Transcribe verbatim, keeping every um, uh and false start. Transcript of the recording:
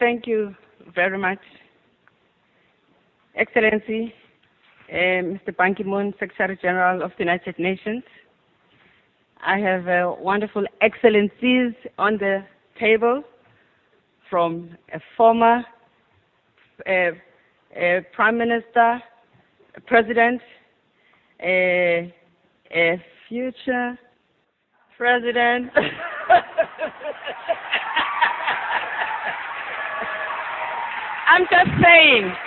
Thank you very much. Excellency, uh, Mister Ban Ki-moon, Secretary General of the United Nations. I have uh, wonderful excellencies on the table from a former uh, uh, Prime Minister, a President, a, a future President. I'm just saying.